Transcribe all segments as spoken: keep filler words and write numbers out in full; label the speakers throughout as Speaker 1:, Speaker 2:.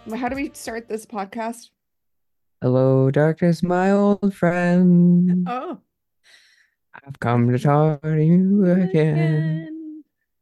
Speaker 1: How do we start this podcast?
Speaker 2: Hello, darkness, my old friend.
Speaker 1: Oh,
Speaker 2: I've come to talk to you again.
Speaker 1: again.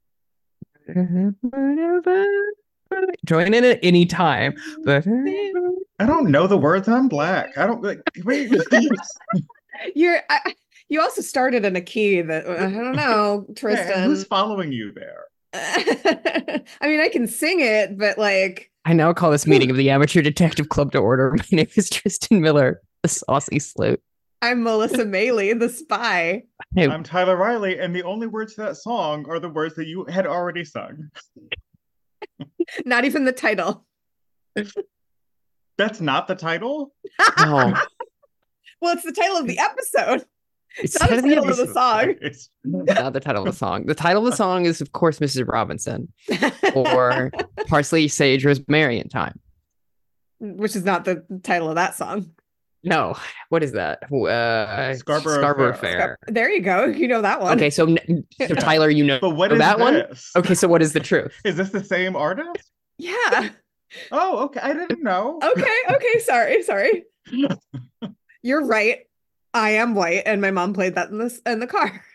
Speaker 2: Join in at any time, but
Speaker 3: I don't know the words. I'm black. I don't like. Wait.
Speaker 1: You're. I, you also started in a key that I don't know,
Speaker 3: Yeah, who's
Speaker 1: Tristan.
Speaker 3: following you there?
Speaker 1: I mean, I can sing it, but like,
Speaker 2: I now call this meeting of the Amateur Detective Club to order. My name is Tristan Miller, the saucy sleuth.
Speaker 1: I'm Melissa Maley, the spy.
Speaker 2: Hey,
Speaker 3: I'm Tyler Riley, and the only words to that song are the words that you had already sung.
Speaker 1: Not even the title.
Speaker 3: That's not the title?
Speaker 2: no,
Speaker 1: Well, it's the title of the episode.
Speaker 2: it's
Speaker 1: It's not the
Speaker 2: not the
Speaker 1: title of the
Speaker 2: episode.
Speaker 1: song.
Speaker 3: It's
Speaker 2: Not the title of the song. The title of the song is, of course, Missus Robinson or Parsley, Sage, Rosemary in Time.
Speaker 1: Which is not the title of that song.
Speaker 2: No, what is that? Uh,
Speaker 3: Scarborough
Speaker 2: Scarborough
Speaker 3: Fair.
Speaker 2: Fair.
Speaker 1: There you go. You know that one.
Speaker 2: Okay, so so Tyler, you know
Speaker 3: But what is
Speaker 2: that one?
Speaker 3: this?
Speaker 2: Okay, so what is the truth?
Speaker 3: Is this the same artist?
Speaker 1: Yeah.
Speaker 3: Oh, okay. I didn't know.
Speaker 1: Okay. Okay. Sorry. Sorry. You're right. I am white, and my mom played that in this in the car.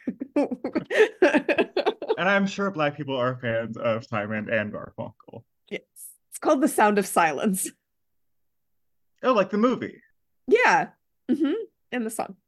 Speaker 3: And I'm sure black people are fans of Simon and Garfunkel.
Speaker 1: Yes. It's called The Sound of Silence.
Speaker 3: Oh, like the movie.
Speaker 1: Yeah. hmm And the song.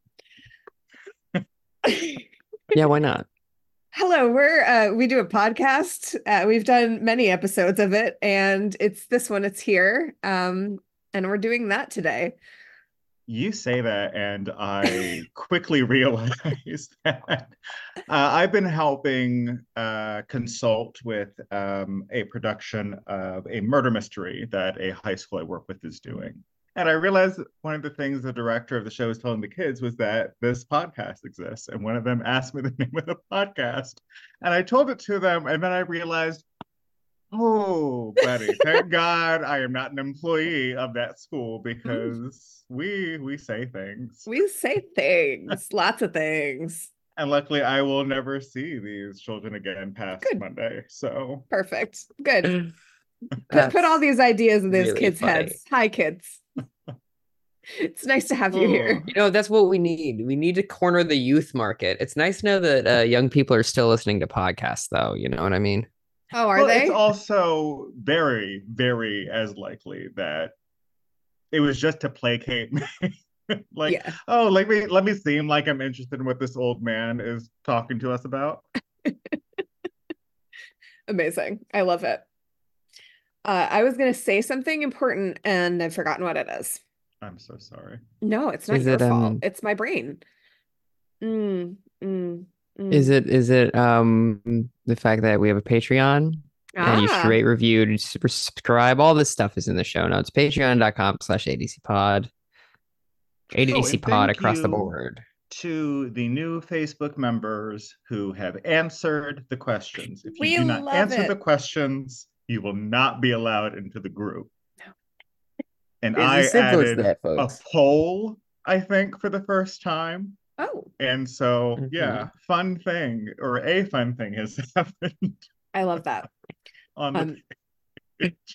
Speaker 2: Yeah, why not?
Speaker 1: Hello, we're uh we do a podcast. Uh, we've done many episodes of it, and it's this one, it's here. Um, and we're doing that today.
Speaker 3: You say that, and I quickly realized that uh, I've been helping uh, consult with um, a production of a murder mystery that a high school I work with is doing. And I realized one of the things the director of the show was telling the kids was that this podcast exists. And one of them asked me the name of the podcast. And I told it to them. And then I realized, oh, buddy, thank God I am not an employee of that school because we we say things.
Speaker 1: We say things, lots of things.
Speaker 3: And luckily I will never see these children again past
Speaker 1: Good.
Speaker 3: Monday. So
Speaker 1: Perfect. Good. Put,
Speaker 2: That's
Speaker 1: put all these ideas in these
Speaker 2: really
Speaker 1: kids'
Speaker 2: funny.
Speaker 1: heads. Hi, kids. It's nice to have you here.
Speaker 2: You know, that's what we need. We need to corner the youth market. It's nice to know that uh, young people are still listening to podcasts, though. You know what I mean?
Speaker 1: Oh, are
Speaker 3: well,
Speaker 1: they?
Speaker 3: it's also very, very as likely that it was just to placate me. Like,
Speaker 1: Yeah.
Speaker 3: oh, let me let me seem like I'm interested in what this old man is talking to us about.
Speaker 1: Amazing. I love it. Uh, I was going to say something important and I've forgotten what it is.
Speaker 3: I'm so sorry.
Speaker 1: No, it's not
Speaker 2: Is
Speaker 1: your
Speaker 2: it
Speaker 1: fault.
Speaker 2: um?
Speaker 1: It's my brain. Mm, mm, mm.
Speaker 2: Is it is it um the fact that we have a Patreon and you should
Speaker 1: Ah,
Speaker 2: rate, review, and subscribe? All this stuff is in the show notes. Patreon.com slash ADC pod.
Speaker 3: Oh,
Speaker 2: A D C
Speaker 3: and
Speaker 2: pod
Speaker 3: thank
Speaker 2: across the
Speaker 3: you
Speaker 2: board.
Speaker 3: to the new Facebook members who have answered the questions. If you
Speaker 1: we
Speaker 3: do not
Speaker 1: love
Speaker 3: answer the
Speaker 1: it.
Speaker 3: questions, you will not be allowed into the group. And
Speaker 2: It's
Speaker 3: I
Speaker 2: as simple as
Speaker 3: added
Speaker 2: that,
Speaker 3: a
Speaker 2: folks.
Speaker 3: poll, I think, for the first time.
Speaker 1: Oh,
Speaker 3: And so,
Speaker 2: Mhm.
Speaker 3: yeah, fun thing or a fun thing has happened
Speaker 1: I love that.
Speaker 3: on the
Speaker 1: Um,
Speaker 3: page.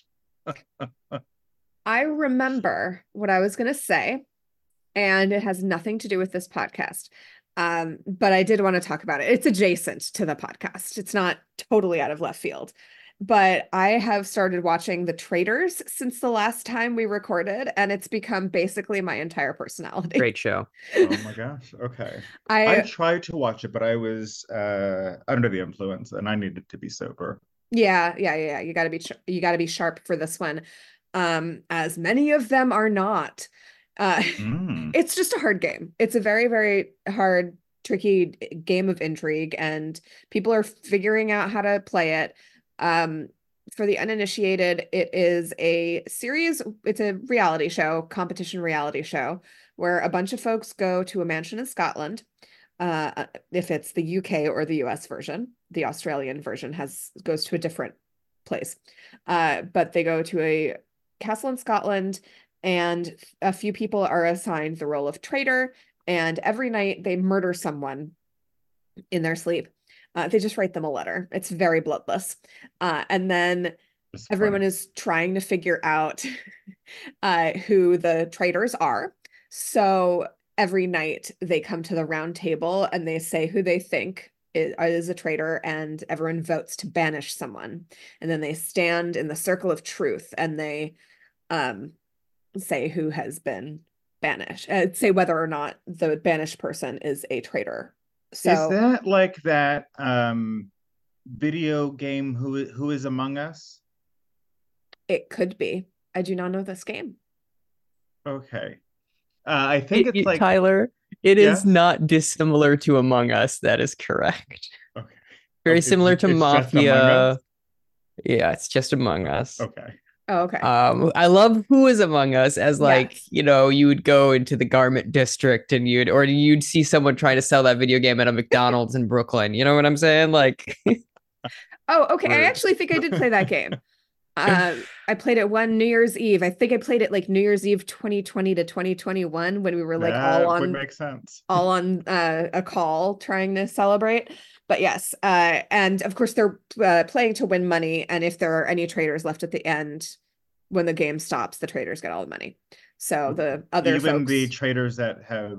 Speaker 1: I remember what I was going to say, and it has nothing to do with this podcast. Um, but I did want to talk about it. It's adjacent to the podcast. It's not totally out of left field. But I have started watching The Traitors since the last time we recorded, and it's become basically my entire personality.
Speaker 2: Great show.
Speaker 3: Oh my gosh. Okay. I
Speaker 1: I
Speaker 3: tried to watch it, but I was uh, under the influence and I needed to be sober.
Speaker 1: yeah, yeah, yeah, yeah. You got to be you got to be sharp for this one. Um, as many of them are not. Uh,
Speaker 3: Mm.
Speaker 1: it's just a hard game. It's a very, very hard, tricky game of intrigue, and people are figuring out how to play it. Um, for the uninitiated, it is a series, it's a reality show, competition reality show, where a bunch of folks go to a mansion in Scotland. Uh, if it's the U K or the U S version, the Australian version has goes to a different place. Uh, but they go to a castle in Scotland, and a few people are assigned the role of traitor, and every night they murder someone in their sleep. Uh, they just write them a letter. It's very bloodless. Uh, and then
Speaker 3: It's
Speaker 1: everyone
Speaker 3: funny.
Speaker 1: is trying to figure out uh, who the traitors are. So every night they come to the round table and they say who they think is, is a traitor, and everyone votes to banish someone. And then they stand in the circle of truth and they um, say who has been banished, uh, say whether or not the banished person is a traitor.
Speaker 3: Is
Speaker 1: So
Speaker 3: that like that um video game Who Who is Among Us?
Speaker 1: it could be. I do not know this game.
Speaker 3: Okay. Uh, I think
Speaker 2: It-
Speaker 3: it's
Speaker 2: it-
Speaker 3: like
Speaker 2: Tyler, it is
Speaker 3: yes.
Speaker 2: not dissimilar to Among Us. That is correct.
Speaker 3: Okay.
Speaker 2: Very
Speaker 3: Oh, it's-
Speaker 2: similar to
Speaker 3: it's just Among
Speaker 2: Mafia.
Speaker 3: Us?
Speaker 2: Yeah, it's just Among Us.
Speaker 3: Okay.
Speaker 1: Oh, okay.
Speaker 2: Um, I love Who is Among Us as like,
Speaker 1: Yes.
Speaker 2: you know, you would go into the garment district and you'd or you'd see someone trying to sell that video game at a McDonald's in Brooklyn. You know what I'm saying? Like
Speaker 1: Oh, okay. I
Speaker 3: Rude.
Speaker 1: actually think I did play that game. Uh, I played it one New Year's Eve. I think I played it like New Year's Eve twenty twenty to twenty twenty-one when we were like all
Speaker 3: That would
Speaker 1: on
Speaker 3: make sense.
Speaker 1: all on uh, a call trying to celebrate. But yes, uh, and of course they're uh, playing to win money, and if there are any traders left at the end, when the game stops, the traders get all the money. So the other
Speaker 3: Even
Speaker 1: folks,
Speaker 3: the traders that have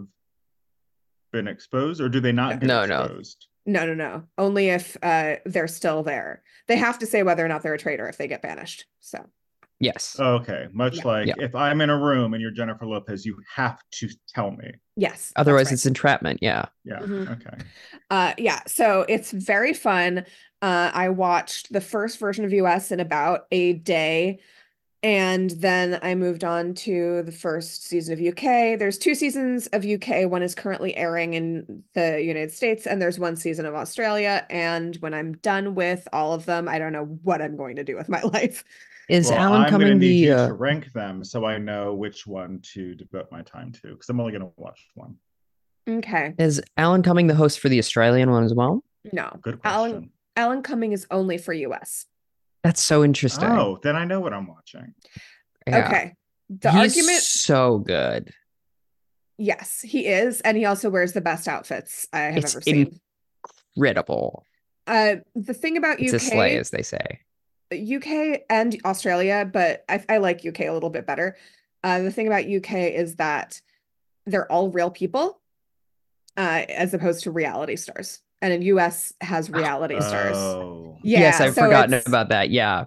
Speaker 3: been exposed, or do they not get
Speaker 2: No, no.
Speaker 3: exposed?
Speaker 1: no, no, no, only if uh, they're still there. They have to say whether or not they're a traitor if they get banished. So
Speaker 2: yes.
Speaker 3: Okay, much
Speaker 1: Yeah.
Speaker 3: like
Speaker 2: Yeah.
Speaker 3: if I'm in a room and you're Jennifer Lopez, you have to tell me.
Speaker 1: yes, that's
Speaker 2: Otherwise
Speaker 1: right.
Speaker 2: it's entrapment. Yeah.
Speaker 3: Yeah.
Speaker 1: Mhm.
Speaker 3: Okay.
Speaker 1: Uh, yeah, so it's very fun. Uh, I watched the first version of U S in about a day, and then I moved on to the first season of U K. There's two seasons of U K. One is currently airing in the United States, and there's one season of Australia. And when I'm done with all of them, I don't know what I'm going to do with my life.
Speaker 2: Is
Speaker 3: Well,
Speaker 2: Alan
Speaker 3: I'm going to
Speaker 2: coming
Speaker 3: need
Speaker 2: the
Speaker 3: you
Speaker 2: uh,
Speaker 3: to rank them so I know which one to devote my time to, because I'm only going to watch one.
Speaker 1: Okay,
Speaker 2: is Alan coming the host for the Australian one as well?
Speaker 1: no,
Speaker 3: Good
Speaker 1: Alan
Speaker 3: question.
Speaker 1: Alan Cumming is only for U S.
Speaker 2: That's so interesting.
Speaker 3: Oh, then I know what I'm watching.
Speaker 2: Yeah.
Speaker 1: Okay, the
Speaker 2: He's
Speaker 1: argument.
Speaker 2: so good.
Speaker 1: Yes, he is, and he also wears the best outfits I have
Speaker 2: It's
Speaker 1: ever seen.
Speaker 2: incredible.
Speaker 1: Uh, the thing about
Speaker 2: It's a sleigh,
Speaker 1: U K,
Speaker 2: as they say.
Speaker 1: U K and Australia, but I, I like U K a little bit better. Uh, the thing about U K is that they're all real people, uh, as opposed to reality stars. And in U S has reality stars.
Speaker 3: Oh.
Speaker 1: Yeah,
Speaker 2: yes, I've
Speaker 1: so
Speaker 2: forgotten
Speaker 1: it's-
Speaker 2: about that. Yeah.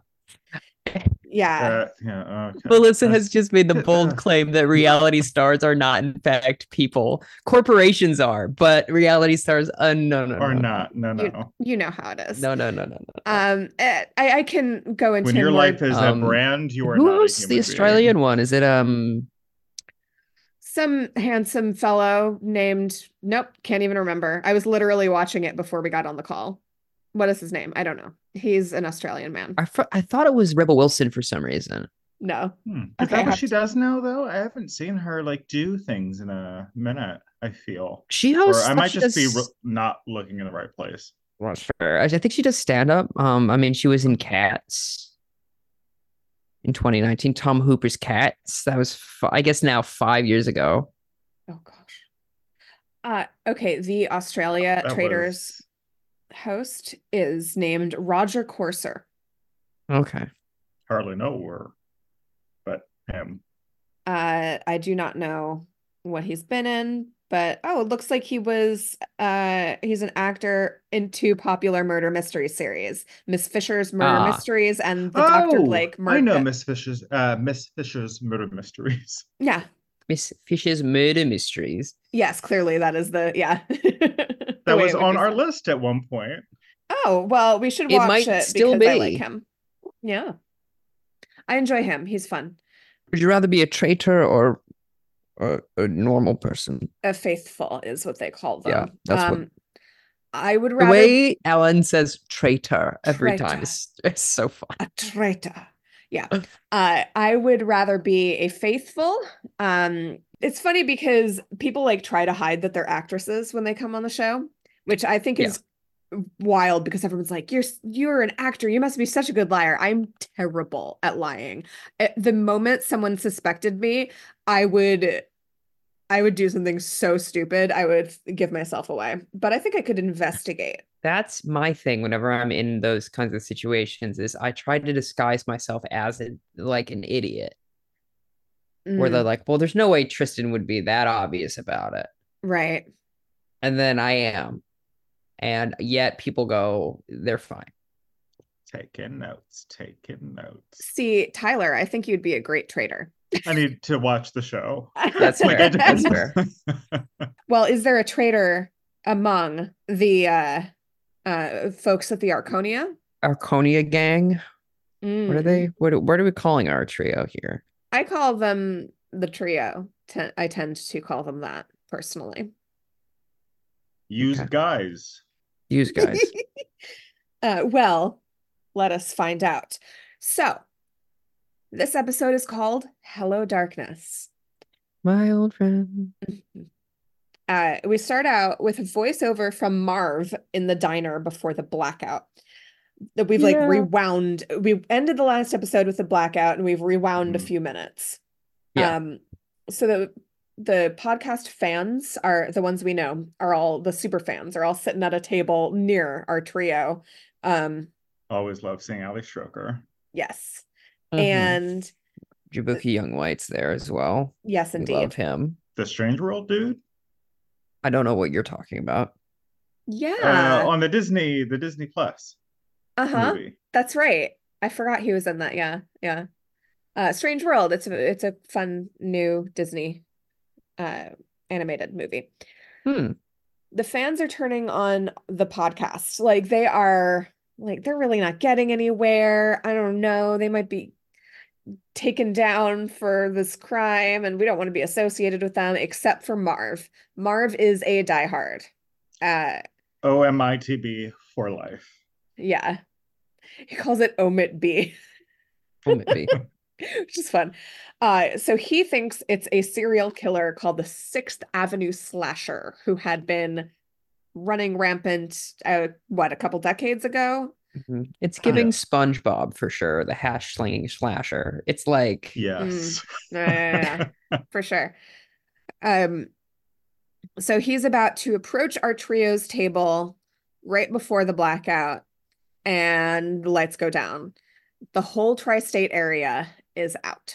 Speaker 1: Yeah,
Speaker 3: Uh, yeah. Okay.
Speaker 2: Melissa
Speaker 3: That's-
Speaker 2: has just made the bold
Speaker 3: Ugh.
Speaker 2: claim that reality stars are not, in fact, people. Corporations are, but reality stars, uh, no, no,
Speaker 3: Or
Speaker 2: no.
Speaker 3: not. No,
Speaker 1: you
Speaker 3: no.
Speaker 1: you know how it is.
Speaker 2: No, no, no, no, no.
Speaker 1: Um, eh, I I can go into
Speaker 3: When your
Speaker 1: more
Speaker 3: life is a
Speaker 2: Um,
Speaker 3: brand, you are
Speaker 2: Who
Speaker 3: not a
Speaker 2: hosts
Speaker 3: human
Speaker 2: the
Speaker 3: being.
Speaker 2: Australian one? Is it um?
Speaker 1: some handsome fellow named, nope, can't even remember. I was literally watching it before we got on the call. What is his name? I don't know. He's an Australian man.
Speaker 2: I, fr- I thought it was Rebel Wilson for some reason.
Speaker 1: No.
Speaker 3: Hmm. Is
Speaker 1: Okay, I
Speaker 3: that what
Speaker 1: have
Speaker 3: she
Speaker 1: to-
Speaker 3: does now, though? I haven't seen her like do things in a minute, I feel.
Speaker 2: She
Speaker 3: Or
Speaker 2: hosts.
Speaker 3: I
Speaker 2: stuff,
Speaker 3: might
Speaker 2: she
Speaker 3: just be
Speaker 2: does-
Speaker 3: re- not looking in the right place.
Speaker 2: Not sure. I I think she does stand up. Um, I mean, she was in Cats in twenty nineteen. Tom Hooper's Cats. That was, f- I guess, now five years ago.
Speaker 1: Oh gosh. Uh, okay, the Australia
Speaker 3: That
Speaker 1: Traders
Speaker 3: was
Speaker 1: host is named Roger Corser.
Speaker 2: Okay.
Speaker 3: hardly know her, but him.
Speaker 1: Uh, I do not know what he's been in, but oh, it looks like he was uh he's an actor in two popular murder mystery series, Miss Fisher's Murder
Speaker 2: Ah.
Speaker 1: Mysteries and the Doctor
Speaker 3: Oh,
Speaker 1: Blake
Speaker 3: I
Speaker 1: Murder.
Speaker 3: know Miss Fisher's uh Miss Fisher's Murder Mysteries.
Speaker 1: Yeah.
Speaker 2: Miss Fisher's Murder Mysteries.
Speaker 1: Yes, clearly that is the yeah. The
Speaker 3: That
Speaker 1: way
Speaker 3: was
Speaker 1: it would
Speaker 3: on
Speaker 1: be
Speaker 3: our
Speaker 1: said.
Speaker 3: list at one point.
Speaker 1: Oh, well, we should
Speaker 2: It
Speaker 1: watch
Speaker 2: might
Speaker 1: it
Speaker 2: still
Speaker 1: because I like
Speaker 2: be.
Speaker 1: him. Yeah. I enjoy him. He's fun.
Speaker 2: Would you rather be a traitor or a, a normal person?
Speaker 1: A faithful is what they call them.
Speaker 2: Yeah, that's what-
Speaker 1: um I would
Speaker 2: The
Speaker 1: rather
Speaker 2: way Ellen says traitor every time
Speaker 1: Traitor.
Speaker 2: is it's so fun.
Speaker 1: a traitor. Yeah. Uh, I would rather be a faithful. Um, it's funny because people like try to hide that they're actresses when they come on the show, which I think is wild because everyone's like, you're you're an actor. You must be such a good liar. I'm terrible at lying. At the moment someone suspected me, I would I would do something so stupid, I would give myself away. But I think I could investigate.
Speaker 2: That's my thing whenever I'm in those kinds of situations is I try to disguise myself as a, like an idiot. Where they're
Speaker 1: Mm,
Speaker 2: like, well, there's no way Tristan would be that obvious about it.
Speaker 1: right.
Speaker 2: And then I am. And yet people go, they're fine.
Speaker 3: Taking notes, taking notes.
Speaker 1: See, Tyler, I think you'd be a great traitor.
Speaker 3: I need to watch the show.
Speaker 2: That's
Speaker 3: Like,
Speaker 2: fair.
Speaker 3: I
Speaker 2: That's
Speaker 3: didn't-
Speaker 2: fair.
Speaker 1: Well, is there a traitor among the uh uh folks at the Arconia?
Speaker 2: Arconia gang. What are
Speaker 1: Mm.
Speaker 2: they? What, what are we calling our trio here?
Speaker 1: I call them the trio. Ten- I tend to call them that personally.
Speaker 3: Used
Speaker 2: Okay.
Speaker 3: guys.
Speaker 2: Use guys.
Speaker 1: Uh, well, let us find out. So, this episode is called Hello Darkness.
Speaker 2: My old friend.
Speaker 1: Uh, we start out with a voiceover from Marv in the diner before the blackout. That we've like
Speaker 2: Yeah.
Speaker 1: rewound. We ended the last episode with the blackout, and we've rewound a
Speaker 3: Mhm.
Speaker 1: few minutes.
Speaker 2: Yeah.
Speaker 1: Um, so the the podcast fans are the ones we know are all the super fans are all sitting at a table near our trio. Um,
Speaker 3: Always love seeing Ali Stroker.
Speaker 1: yes.
Speaker 2: Mhm.
Speaker 1: And
Speaker 2: Jabuki Young White's there as well.
Speaker 1: yes,
Speaker 2: We
Speaker 1: indeed.
Speaker 2: love him.
Speaker 3: The Strange World dude?
Speaker 2: I don't know what you're talking about.
Speaker 1: Yeah.
Speaker 3: Uh, on the Disney, the Disney Plus
Speaker 1: Uh-huh.
Speaker 3: movie.
Speaker 1: That's right. I forgot he was in that. Yeah. Yeah. Uh, Strange World. It's a it's a fun new Disney uh animated movie.
Speaker 2: Hmm.
Speaker 1: The fans are turning on the podcast. Like they are like they're really not getting anywhere. I don't know. They might be taken down for this crime and we don't want to be associated with them except for Marv. Marv is a diehard. Uh
Speaker 3: O M I T B for life.
Speaker 1: yeah. He calls it Omit B.
Speaker 2: Well, maybe.
Speaker 1: Which is fun. Uh, so he thinks it's a serial killer called the Sixth Avenue Slasher who had been running rampant, uh, what, a couple decades ago?
Speaker 2: Mhm. It's giving
Speaker 3: Yeah.
Speaker 2: SpongeBob for sure, the hash slinging slasher. It's like,
Speaker 3: Yes.
Speaker 1: Yeah, yeah, yeah, for sure. Um, so he's about to approach our trio's table right before the blackout, and the lights go down. The whole tri-state area is out.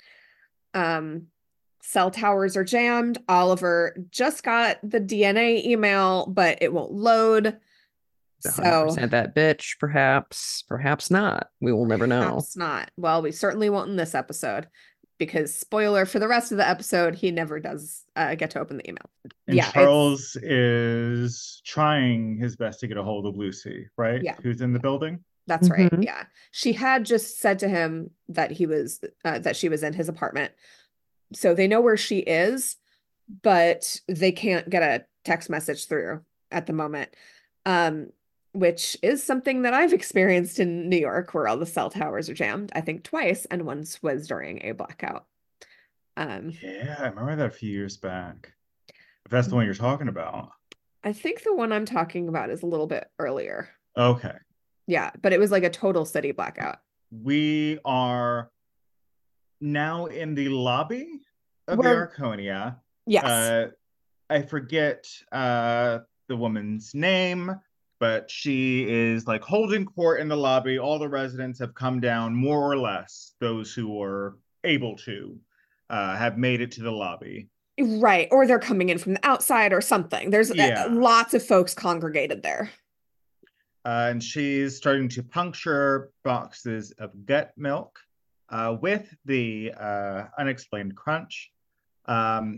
Speaker 1: Um, cell towers are jammed. Oliver just got the D N A email, but it won't load.
Speaker 2: one hundred
Speaker 1: So
Speaker 2: percent that bitch, perhaps, perhaps not. We will never know.
Speaker 1: perhaps not. Well, we certainly won't in this episode because spoiler for the rest of the episode, he never does uh, get to open the email.
Speaker 3: And
Speaker 1: Yeah, it's-
Speaker 3: Charles is trying his best to get a hold of Lucy, right?
Speaker 1: Yeah.
Speaker 3: Who's in the building?
Speaker 1: That's right.
Speaker 2: Mhm.
Speaker 1: Yeah. She had just said to him that he was uh, that she was in his apartment. So they know where she is, but they can't get a text message through at the moment. Um, which is something that I've experienced in New York where all the cell towers are jammed, I think twice, and once was during a blackout. Um,
Speaker 3: Yeah, I remember that a few years back. If that's the one you're talking about.
Speaker 1: I think the one I'm talking about is a little bit earlier.
Speaker 3: Okay.
Speaker 1: Yeah, but it was like a total city blackout.
Speaker 3: We are now in the lobby of the
Speaker 1: We're-
Speaker 3: Arconia.
Speaker 1: Yes.
Speaker 3: Uh, I forget uh, the woman's name, but she is like holding court in the lobby. All the residents have come down, more or less. Those who were able to uh, have made it to the lobby.
Speaker 1: Right. Or they're coming in from the outside or something. There's uh,
Speaker 3: Yeah.
Speaker 1: lots of folks congregated there.
Speaker 3: Uh, and she's starting to puncture boxes of gut milk uh, with the uh, unexplained crunch. Um,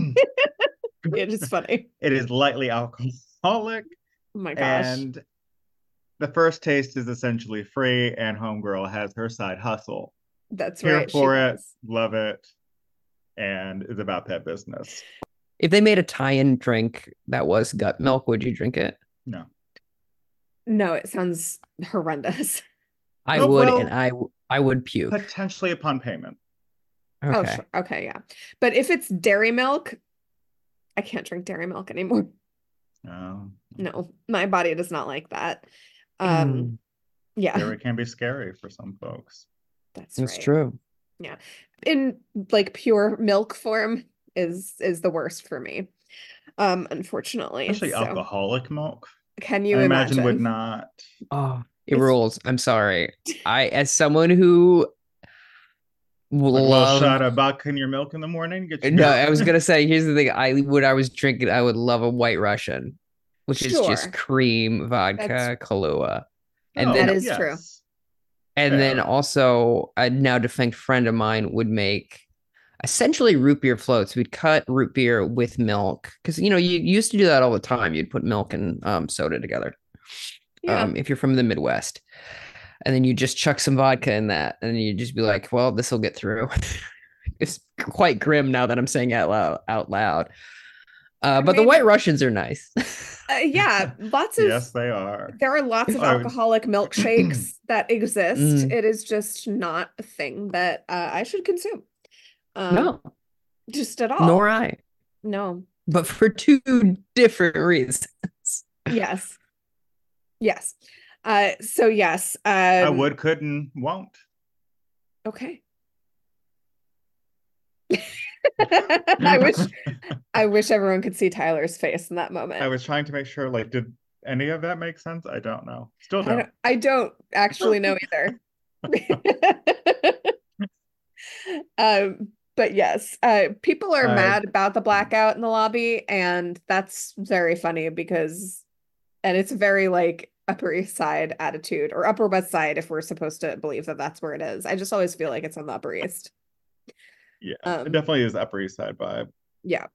Speaker 1: It is funny.
Speaker 3: it is lightly alcoholic,
Speaker 1: Oh my gosh.
Speaker 3: and the first taste is essentially free, and Homegirl has her side hustle.
Speaker 1: That's
Speaker 3: Here
Speaker 1: right. she
Speaker 3: for it,
Speaker 1: does.
Speaker 3: love it, and is about that business.
Speaker 2: If they made a tie-in drink that was gut milk, would you drink it?
Speaker 3: No.
Speaker 1: No, it sounds horrendous.
Speaker 2: I
Speaker 3: Oh,
Speaker 2: would,
Speaker 3: well-
Speaker 2: and I I would puke.
Speaker 3: Potentially upon payment.
Speaker 1: Oh,
Speaker 2: Okay.
Speaker 1: sure. Okay, yeah. But if it's dairy milk, I can't drink dairy milk anymore.
Speaker 3: No.
Speaker 1: No, my body does not like that. Um,
Speaker 2: Mm,
Speaker 1: yeah,
Speaker 3: Dairy can be scary for some folks.
Speaker 1: that's
Speaker 2: That's
Speaker 1: right.
Speaker 2: true.
Speaker 1: In like pure milk form, is is the worst for me. Um, unfortunately.
Speaker 3: Especially
Speaker 1: So
Speaker 3: alcoholic milk.
Speaker 1: can you
Speaker 3: I imagine would
Speaker 1: imagine?
Speaker 3: not.
Speaker 2: Oh, it
Speaker 1: It's
Speaker 2: rules. I'm sorry. I, as someone who
Speaker 3: Like a little
Speaker 2: love,
Speaker 3: shot of vodka in your milk in the morning, get you
Speaker 2: no, I was
Speaker 3: going.
Speaker 2: gonna say, here's the thing. I when I was drinking, I would love a White Russian, which is just
Speaker 1: sure.
Speaker 2: cream,
Speaker 1: That's
Speaker 2: vodka, Kahlua, and
Speaker 1: that
Speaker 3: Oh,
Speaker 2: then
Speaker 1: is true.
Speaker 3: yes.
Speaker 2: and then
Speaker 3: Fair.
Speaker 2: also a now defunct friend of mine would make essentially root beer floats. We'd cut root beer with milk because you know you, you used to do that all the time. You'd put milk and um, soda together.
Speaker 1: Yeah.
Speaker 2: Um, if you're from the Midwest, and then you just chuck some vodka in that, and you just be like, "Well, this will get through." It's quite grim now that I'm saying out loud. Out loud. Uh,
Speaker 1: I
Speaker 2: but the
Speaker 1: mean,
Speaker 2: White Russians are nice.
Speaker 1: uh, yeah, lots of
Speaker 3: Yes, they are.
Speaker 1: there are lots of
Speaker 3: I would.
Speaker 1: alcoholic milkshakes that exist.
Speaker 2: Mm,
Speaker 1: It is just not a thing that uh, I should consume. Um,
Speaker 2: no,
Speaker 1: just at all.
Speaker 2: nor I.
Speaker 1: No.
Speaker 2: But for two different reasons.
Speaker 1: Yes. Yes. Uh, so yes.
Speaker 3: I
Speaker 1: Um,
Speaker 3: would, could, and won't.
Speaker 1: okay. I wish I wish everyone could see Tyler's face in that
Speaker 3: I
Speaker 1: moment.
Speaker 3: was trying to make sure, like, did any of that make sense? I don't know. Still
Speaker 1: I
Speaker 3: don't.
Speaker 1: don't I don't actually know either. Um, but yes, uh, people are
Speaker 3: I
Speaker 1: mad about the blackout in the lobby, and that's very funny because, and it's very like Upper East Side attitude or Upper West Side if we're supposed to believe that that's where it is. I just always feel like it's on the Upper East.
Speaker 3: Yeah, it
Speaker 1: Um,
Speaker 3: definitely is Upper East Side vibe.
Speaker 1: yeah.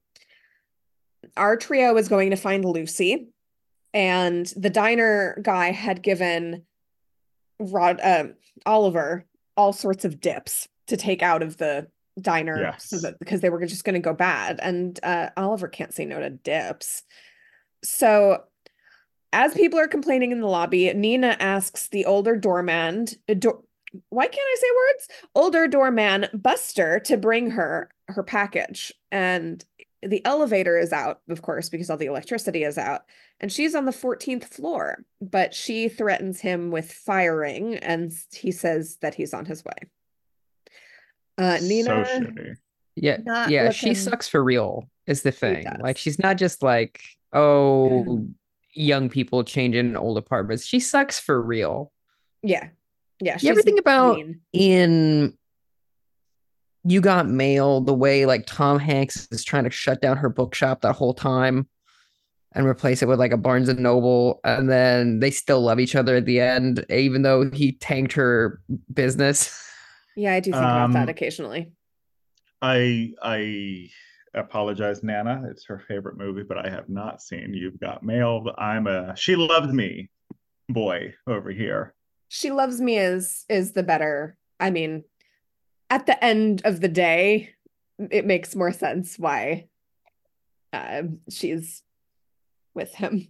Speaker 1: Our trio is going to find Lucy, and the diner guy had given Rod um Oliver all sorts of dips to take out of the diner so
Speaker 3: Yes.
Speaker 1: that because they were just going to go bad, and uh Oliver can't say no to dips. So as people are complaining in the lobby, Nina asks the older doorman, uh, door, why can't I say words? Older doorman Buster to bring her her package. And the elevator is out, of course, because all the electricity is out. And she's on the fourteenth floor, but she threatens him with firing, and he says that he's on his way. Uh,
Speaker 3: So
Speaker 1: Nina,
Speaker 3: shitty.
Speaker 2: Yeah,
Speaker 1: not
Speaker 2: yeah, she
Speaker 1: looking,
Speaker 2: sucks for real is the
Speaker 1: she
Speaker 2: thing. Like
Speaker 1: does.
Speaker 2: she's not just like, oh, young people changing in old apartments. She sucks for real.
Speaker 1: Yeah. Yeah,
Speaker 2: You ever
Speaker 1: she's
Speaker 2: think about
Speaker 1: mean.
Speaker 2: in You Got Mail, the way like Tom Hanks is trying to shut down her bookshop that whole time and replace it with like a Barnes and Noble, and then they still love each other at the end, even though he tanked her business.
Speaker 1: Yeah, I do think about that
Speaker 3: Um,
Speaker 1: occasionally.
Speaker 3: I I apologize, Nana. It's her favorite movie, but I have not seen You've Got Mail. I'm a She Loved Me boy over here.
Speaker 1: She Loves Me is is the better. I mean, at the end of the day, it makes more sense why uh, she's with him.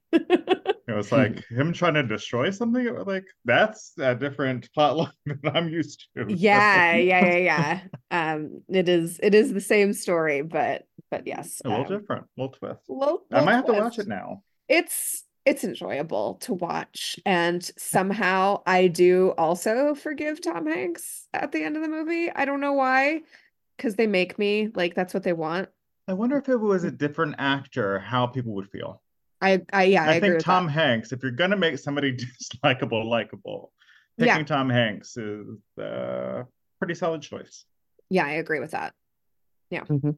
Speaker 3: It was like him trying to destroy something. Like that's a different plot line than I'm used to.
Speaker 1: Yeah,
Speaker 3: So.
Speaker 1: yeah, yeah, yeah. Um, it is it is the same story, but but yes,
Speaker 3: A little
Speaker 1: um,
Speaker 3: different, a little twist.
Speaker 1: little,
Speaker 3: I
Speaker 1: little
Speaker 3: might have to watch it
Speaker 1: twist.
Speaker 3: now.
Speaker 1: It's it's enjoyable to watch, and somehow I do also forgive Tom Hanks at the end of the movie. I don't know why, because they make me like that's what they want.
Speaker 3: I wonder if it was a different actor, how people would feel.
Speaker 1: I I yeah, I
Speaker 3: I
Speaker 1: agree
Speaker 3: think
Speaker 1: with that.
Speaker 3: Tom Hanks, if you're gonna make somebody dislikable, likable,
Speaker 1: Yeah,
Speaker 3: picking Tom Hanks is a pretty solid choice.
Speaker 1: yeah, I agree with that. Yeah.
Speaker 2: Mhm.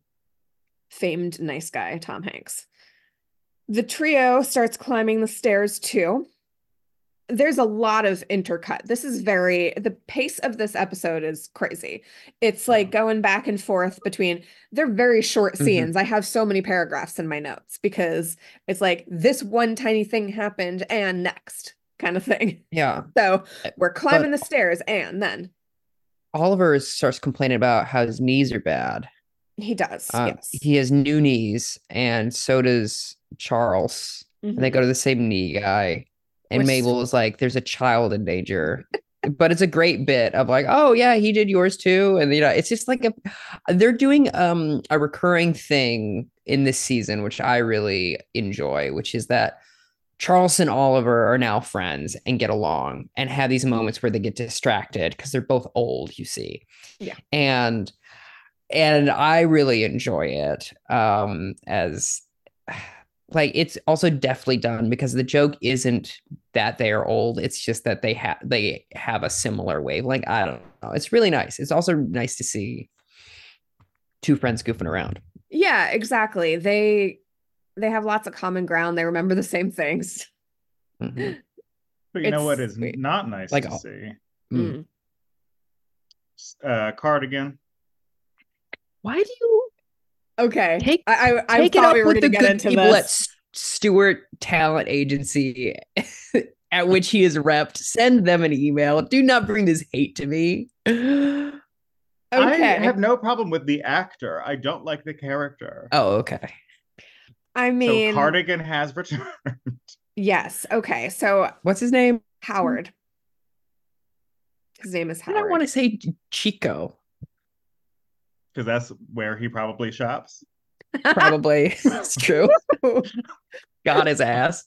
Speaker 1: Famed nice guy, Tom Hanks. The trio starts climbing the stairs too. There's a lot of intercut. This is very, the pace of this episode is crazy. It's like
Speaker 3: Yeah.
Speaker 1: going back and forth between, they're very short
Speaker 2: Mhm.
Speaker 1: scenes. I have so many paragraphs in my notes because it's like this one tiny thing happened and next kind of thing.
Speaker 2: Yeah.
Speaker 1: So we're climbing
Speaker 2: But
Speaker 1: the stairs and then
Speaker 2: Oliver starts complaining about how his knees are bad.
Speaker 1: he does.
Speaker 2: Um,
Speaker 1: Yes.
Speaker 2: he has new knees, and so does Charles. And they
Speaker 1: Mhm.
Speaker 2: go to the same knee guy. And
Speaker 1: Which,
Speaker 2: Mabel is like, there's a child in danger. But it's a great bit of like, oh yeah, he did yours too. And you know, it's just like a they're doing um a recurring thing in this season, which I really enjoy, which is that Charles and Oliver are now friends and get along and have these moments where they get distracted because they're both old, you see.
Speaker 1: yeah.
Speaker 2: And and I really enjoy it. Um, as like it's also deftly done because the joke isn't that they are old. It's just that they have they have a similar wavelength. I don't know. It's really nice. It's also nice to see two friends goofing around.
Speaker 1: Yeah, exactly. They they have lots of common ground. They remember the same things.
Speaker 2: Mhm.
Speaker 3: But you know what
Speaker 1: It's
Speaker 3: is
Speaker 1: sweet.
Speaker 3: not nice
Speaker 2: Like,
Speaker 3: to
Speaker 2: oh,
Speaker 3: see?
Speaker 2: mm.
Speaker 1: Mm.
Speaker 3: Uh, Cardigan.
Speaker 2: Why do you
Speaker 1: Okay.
Speaker 2: take
Speaker 1: I, I I
Speaker 2: take it
Speaker 1: thought
Speaker 2: up
Speaker 1: we were
Speaker 2: with
Speaker 1: going to
Speaker 2: the
Speaker 1: get
Speaker 2: good
Speaker 1: into
Speaker 2: people at
Speaker 1: this.
Speaker 2: Stewart Talent Agency at which he is repped? Send them an email. Do not bring this hate to me.
Speaker 3: I
Speaker 1: Okay.
Speaker 3: have no problem with the actor. I don't like the character.
Speaker 2: Oh, okay.
Speaker 1: I
Speaker 3: So
Speaker 1: mean,
Speaker 3: Cardigan has returned.
Speaker 1: yes. Okay. So
Speaker 2: What's his name?
Speaker 1: Howard. His name is
Speaker 2: I don't want
Speaker 1: Howard.
Speaker 2: to say Chico.
Speaker 3: Because that's where he probably shops.
Speaker 2: Probably. It's true. Got his ass.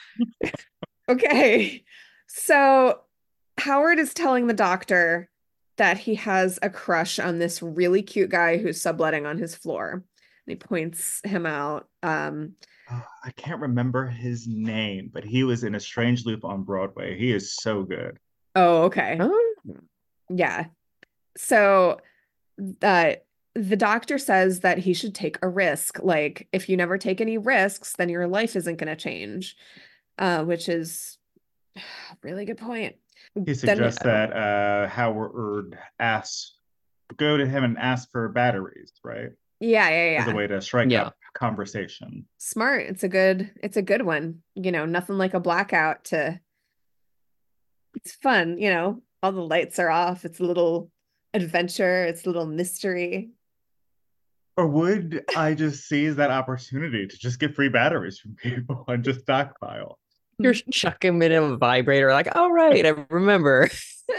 Speaker 1: Okay. So Howard is telling the doctor that he has a crush on this really cute guy who's subletting on his floor. And he points him out. Um,
Speaker 3: Oh, I can't remember his name, but he was in A Strange Loop on Broadway. He is so good.
Speaker 1: oh, okay.
Speaker 2: Oh.
Speaker 1: Yeah. So uh, the doctor says that he should take a risk. Like, if you never take any risks, then your life isn't going to change, uh, which is a really good point.
Speaker 3: He
Speaker 1: Then,
Speaker 3: suggests that uh, Howard asks, go to him and ask for batteries, right?
Speaker 1: yeah, yeah,
Speaker 3: As a
Speaker 1: yeah.
Speaker 3: way to strike
Speaker 2: Yeah.
Speaker 3: up conversation.
Speaker 1: Smart. It's a good, it's a good one. You know, nothing like a blackout to, it's fun, you know, all the lights are off. It's a little adventure, it's a little mystery.
Speaker 3: Or would I just seize that opportunity to just get free batteries from people and just stockpile?
Speaker 2: You're chucking him in a vibrator, like, all right, I remember.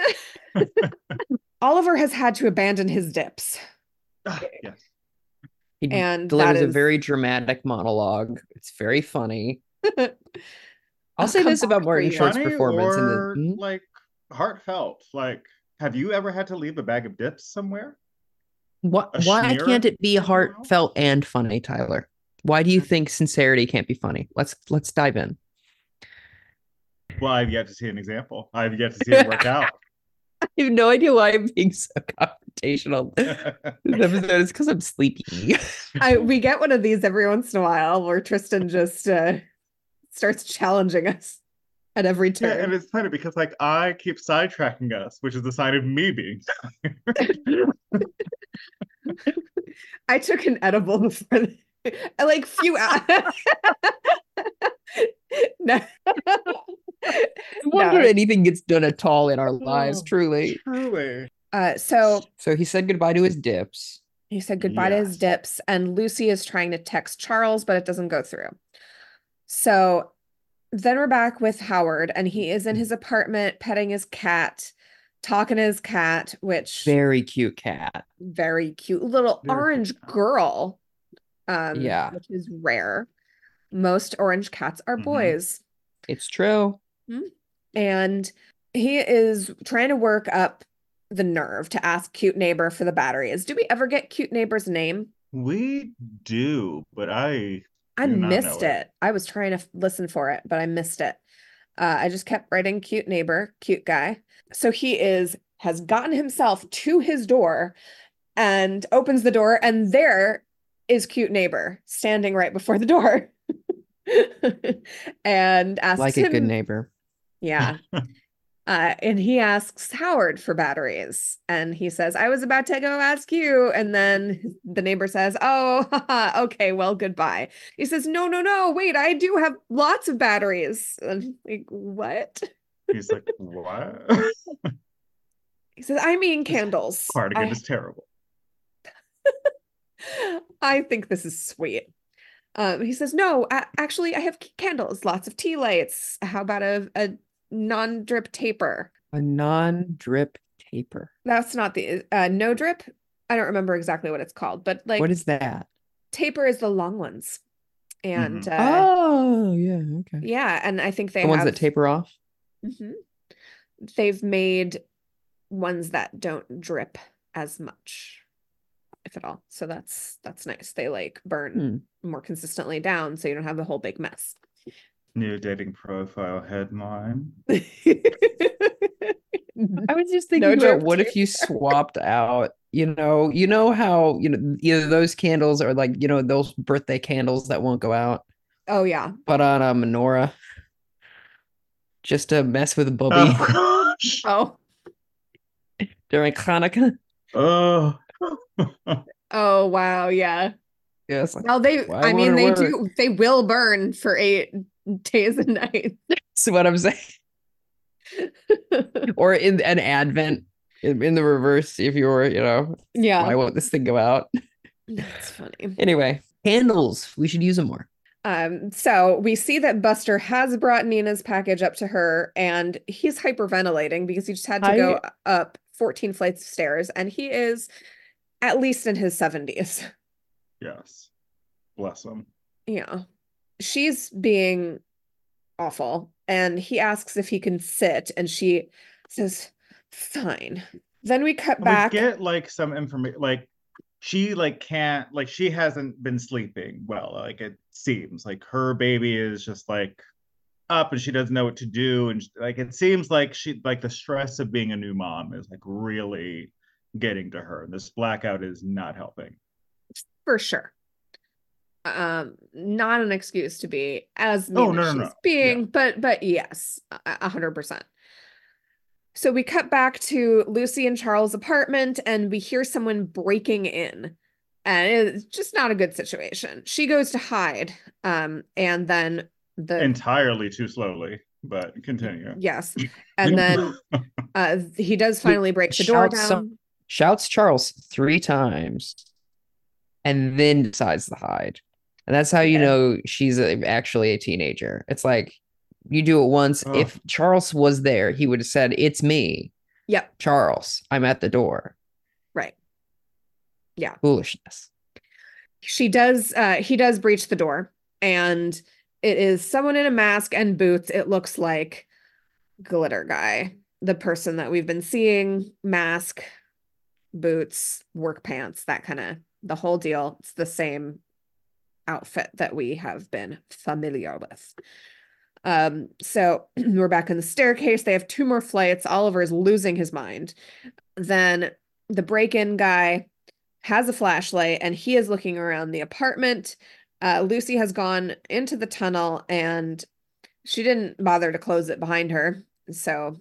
Speaker 1: Oliver has had to abandon his dips.
Speaker 3: Ah, yes.
Speaker 2: He
Speaker 1: And
Speaker 2: delivers
Speaker 1: that
Speaker 2: a
Speaker 1: is
Speaker 2: very dramatic monologue. It's very funny. I'll
Speaker 1: I'll
Speaker 2: say
Speaker 1: come
Speaker 2: this about
Speaker 1: back for
Speaker 2: Martin
Speaker 1: you.
Speaker 2: Short's
Speaker 3: Funny
Speaker 2: performance in the
Speaker 3: or
Speaker 2: hmm?
Speaker 3: like heartfelt? Like, have you ever had to leave a bag of dips somewhere?
Speaker 2: What,
Speaker 3: A
Speaker 2: why can't
Speaker 3: schmear,
Speaker 2: it be
Speaker 3: if you will?
Speaker 2: heartfelt and funny, Tyler? Why do you think sincerity can't be funny? Let's let's dive in.
Speaker 3: Well, I've yet to see an example. I've yet to see it work out.
Speaker 2: I have no idea why I'm being so confrontational. This episode is because I'm sleepy.
Speaker 1: I we get one of these every once in a while where Tristan just uh, starts challenging us at every
Speaker 3: Yeah, and
Speaker 1: turn.
Speaker 3: it's funny because like I keep sidetracking us, which is a sign of me being
Speaker 1: I took an edible before the, I like few hours. No.
Speaker 2: I wonder
Speaker 1: No.
Speaker 2: anything gets done at all in our lives,
Speaker 3: Oh,
Speaker 2: truly.
Speaker 3: truly.
Speaker 1: Uh, so
Speaker 2: So he said goodbye to his dips.
Speaker 1: he said goodbye to his
Speaker 3: Yes.
Speaker 1: dips, and Lucy is trying to text Charles, but it doesn't go through. So then we're back with Howard, and he is in his apartment petting his cat, talking to his cat, which
Speaker 2: Very cute cat.
Speaker 1: very cute little
Speaker 3: Very
Speaker 1: orange
Speaker 3: cute.
Speaker 1: girl, um,
Speaker 2: Yeah.
Speaker 1: which is rare. Most orange cats are
Speaker 3: Mhm.
Speaker 1: boys.
Speaker 2: It's true.
Speaker 1: And he is trying to work up the nerve to ask cute neighbor for the batteries. Do we ever get cute neighbor's name?
Speaker 3: We do, but I
Speaker 1: I
Speaker 3: do not
Speaker 1: missed
Speaker 3: know
Speaker 1: it.
Speaker 3: it.
Speaker 1: I was trying to f- listen for it, but I missed it. Uh, I just kept writing cute neighbor, cute guy. So he is has gotten himself to his door and opens the door, and there is cute neighbor standing right before the door. And asks
Speaker 2: Like a good
Speaker 1: him,
Speaker 2: neighbor.
Speaker 1: yeah. Uh, and he asks Howard for batteries. And he says, I was about to go ask you. And then the neighbor says, oh, haha, okay, well, goodbye. He says, no, no, no, wait, I do have lots of batteries. And I'm like, what?
Speaker 3: He's like, what?
Speaker 1: He says, I mean candles.
Speaker 3: Cardigan
Speaker 1: I,
Speaker 3: is terrible.
Speaker 1: I think this is sweet. Um, he says, no, a- actually, I have c- candles, lots of tea lights. How about a, a non-drip taper?
Speaker 2: A non-drip taper.
Speaker 1: That's not the uh, no drip. I don't remember exactly what it's called, but like
Speaker 2: What is that?
Speaker 1: taper is the long ones. And
Speaker 3: Mhm.
Speaker 1: uh,
Speaker 2: Oh, yeah. Okay.
Speaker 1: yeah, and I think they
Speaker 2: The ones
Speaker 1: have
Speaker 2: that taper off.
Speaker 1: Mhm. They've made ones that don't drip as much. if at all. So that's that's nice. They like burn
Speaker 2: Hmm.
Speaker 1: more consistently down, so you don't have the whole big mess.
Speaker 3: New dating profile headline.
Speaker 2: I was just
Speaker 1: No
Speaker 2: thinking about
Speaker 1: drip
Speaker 2: what if you
Speaker 1: tape.
Speaker 2: swapped out, you know, you know how, you know, either those candles or like, you know, those birthday candles that won't go out,
Speaker 1: Oh yeah.
Speaker 2: put on a menorah just to mess with Bubby
Speaker 3: Oh gosh.
Speaker 1: Oh.
Speaker 2: during Hanukkah.
Speaker 3: Oh.
Speaker 1: Oh wow, yeah.
Speaker 2: Yeah, it's like,
Speaker 1: Well, they
Speaker 2: why
Speaker 1: I
Speaker 2: won't
Speaker 1: mean
Speaker 2: it
Speaker 1: they
Speaker 2: work?
Speaker 1: do they will burn for eight days and nights.
Speaker 2: That's what I'm saying. Or in an Advent in, in the reverse, if you were, you know,
Speaker 1: Yeah.
Speaker 2: why won't this thing go out?
Speaker 1: That's funny.
Speaker 2: Anyway, candles. We should use them more.
Speaker 1: Um, so we see that Buster has brought Nina's package up to her, and he's hyperventilating because he just had to
Speaker 2: I
Speaker 1: go up fourteen flights of stairs, and he is at least in his seventies.
Speaker 3: Yes. Bless him.
Speaker 1: Yeah. She's being awful, and he asks if he can sit, and she says, fine. Then we cut
Speaker 3: And
Speaker 1: back.
Speaker 3: we get like some information, like she like can't, like she hasn't been sleeping well. Like it seems like her baby is just like up and she doesn't know what to do, and like it seems like she like the stress of being a new mom is like really getting to her. This blackout is not helping.
Speaker 1: For sure. Um, not an excuse to be as mean
Speaker 3: Oh, no,
Speaker 1: as
Speaker 3: no,
Speaker 1: she's
Speaker 3: no.
Speaker 1: being,
Speaker 3: Yeah.
Speaker 1: but but yes, a a hundred percent. So we cut back to Lucy and Charles' apartment, and we hear someone breaking in, and it's just not a good situation. She goes to hide, um, and then the
Speaker 3: Entirely too slowly, but continue.
Speaker 1: yes, and then uh, he does finally break the door
Speaker 2: Shouts some-
Speaker 1: down.
Speaker 2: Shouts Charles three times and then decides to hide. And that's how you
Speaker 1: Yeah.
Speaker 2: know she's a, actually a teenager. It's like you do it once.
Speaker 3: Oh.
Speaker 2: If Charles was there, he would have said, "It's me,
Speaker 1: Yep,
Speaker 2: Charles. I'm at the door."
Speaker 1: right. Yeah.
Speaker 2: Foolishness.
Speaker 1: She does uh he does breach the door, and it is someone in a mask and boots. It looks like Glitter Guy, the person that we've been seeing, mask, boots, work pants, that kind of the whole deal. It's the same outfit that we have been familiar with. Um, so we're back in the staircase. They have two more flights. Oliver is losing his mind. Then the break-in guy has a flashlight, and he is looking around the apartment. Uh, Lucy has gone into the tunnel, and she didn't bother to close it behind her. So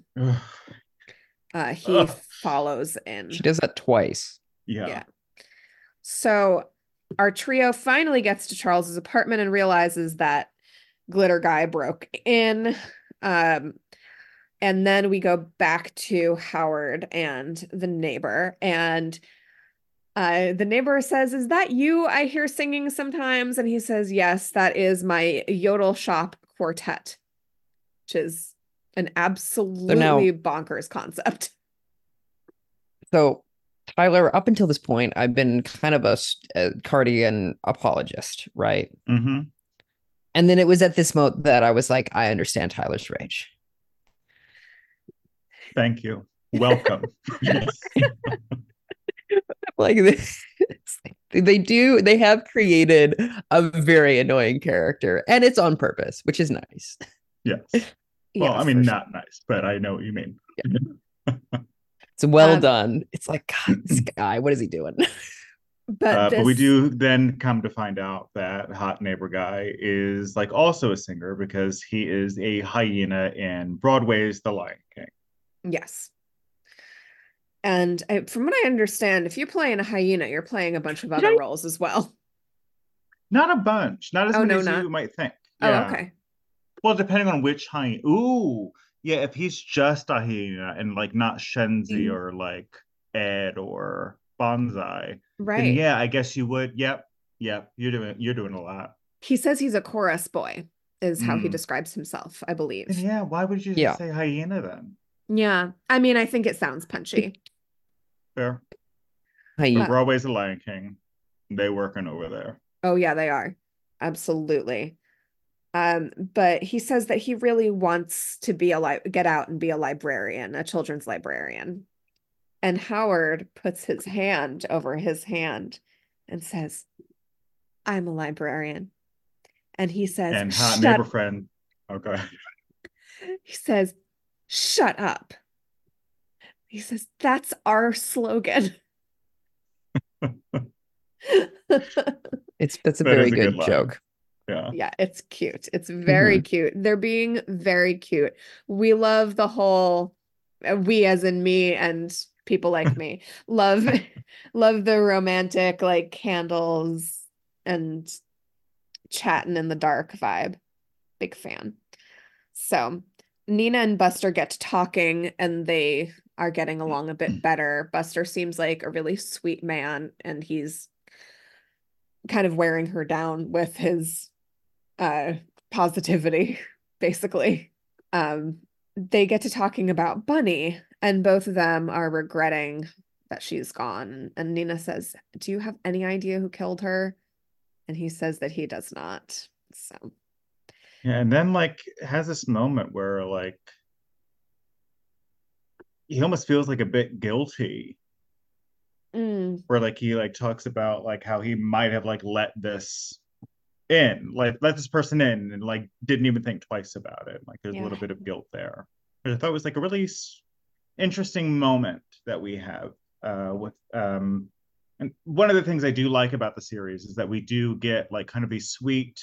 Speaker 1: uh, he
Speaker 3: Ugh.
Speaker 1: follows in.
Speaker 2: She does that twice.
Speaker 3: Yeah.
Speaker 1: Yeah. So our trio finally gets to Charles's apartment and realizes that Glitter Guy broke in. Um, and then we go back to Howard and the neighbor. And uh, the neighbor says, "Is that you I hear singing sometimes?" And he says, "Yes, that is my Yodel Shop Quartet," which is an absolutely
Speaker 2: now-
Speaker 1: bonkers concept.
Speaker 2: So, Tyler, up until this point, I've been kind of a, s- a Cardigan apologist, right?
Speaker 3: Mm-hmm.
Speaker 2: And then it was at this moment that I was like, I understand Tyler's rage.
Speaker 3: Thank you. Welcome. Yes.
Speaker 2: Like this, they do, they have created a very annoying character, and it's on purpose, which is nice.
Speaker 3: Yes. Well,
Speaker 1: Yeah,
Speaker 3: I mean,
Speaker 1: for
Speaker 3: not nice, but I know what you mean.
Speaker 2: It's well
Speaker 1: Um,
Speaker 2: done. It's like, God, this guy, what is he doing?
Speaker 1: sure. But
Speaker 3: Uh,
Speaker 1: this,
Speaker 3: but we do then come to find out that hot neighbor guy is like also a singer because he is a hyena in Broadway's The Lion King.
Speaker 1: yes. And I, from what I understand, if you're playing a hyena, you're playing a bunch of
Speaker 2: Did
Speaker 1: other
Speaker 2: I-
Speaker 1: roles as well.
Speaker 3: Not a bunch, not as
Speaker 1: Oh,
Speaker 3: many
Speaker 1: no,
Speaker 3: as
Speaker 1: not-
Speaker 3: you might think.
Speaker 1: Oh,
Speaker 3: Yeah.
Speaker 1: okay.
Speaker 3: Well, depending on which hyena. Ooh, yeah. If he's just a hyena and like not Shenzi
Speaker 1: Mm.
Speaker 3: or like Ed or Bonsai, then
Speaker 1: Right.
Speaker 3: yeah, I guess you would. Yep, yep. You're doing you're doing a lot.
Speaker 1: He says he's a chorus boy, is how he
Speaker 3: Mm.
Speaker 1: describes himself, I believe.
Speaker 3: Then yeah, why would you just
Speaker 2: Yeah.
Speaker 3: say hyena then?
Speaker 1: Yeah. I mean, I think it sounds punchy.
Speaker 3: Fair.
Speaker 2: Hi,
Speaker 3: But
Speaker 1: Uh,
Speaker 3: Broadway's The Lion King. They working over there.
Speaker 1: Oh, yeah, they are. Absolutely. Um, but he says that he really wants to be a li- get out and be a librarian, a children's librarian. And Howard puts his hand over his hand and says, I'm a librarian. And he says,
Speaker 3: And hot
Speaker 1: shut
Speaker 3: neighbor friend. Okay.
Speaker 1: He says, shut up. He says, that's our slogan.
Speaker 2: It's that's a
Speaker 3: That
Speaker 2: very
Speaker 3: is a good
Speaker 2: good
Speaker 3: line.
Speaker 2: joke.
Speaker 3: Yeah.
Speaker 1: Yeah, it's cute. It's very
Speaker 2: Mhm.
Speaker 1: cute. They're being very cute. We love the whole, uh, we as in me and people like me, love love the romantic like candles and chatting in the dark vibe. Big fan. So Nina and Buster get to talking and they are getting along a bit better. Buster seems like a really sweet man and he's kind of wearing her down with his uh positivity, basically. Um, they get to talking about Bunny and both of them are regretting that she's gone. And Nina says, do you have any idea who killed her? And he says that he does not. So
Speaker 3: Yeah, and then like has this moment where like he almost feels like a bit guilty,
Speaker 1: mm,
Speaker 3: where like he like talks about like how he might have like let this in, like let this person in and like didn't even think twice about it. Like there's a
Speaker 1: yeah.
Speaker 3: little bit of guilt there. But I thought it was like a really interesting moment that we have uh with um and one of the things I do like about the series is that we do get like kind of these sweet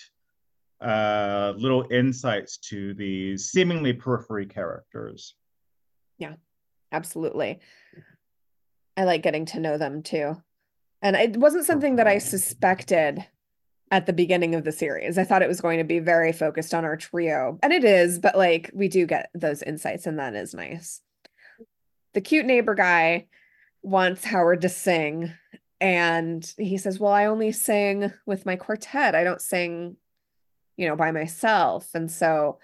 Speaker 3: uh little insights to these seemingly periphery characters.
Speaker 1: Yeah, absolutely. I like getting to know them too. And it wasn't something that I suspected at the beginning of the series. I thought it was going to be very focused on our trio, and it is, but like we do get those insights, and that is nice. The cute neighbor guy wants Howard to sing, and he says, well, I only sing with my quartet. I don't sing, you know, by myself. And so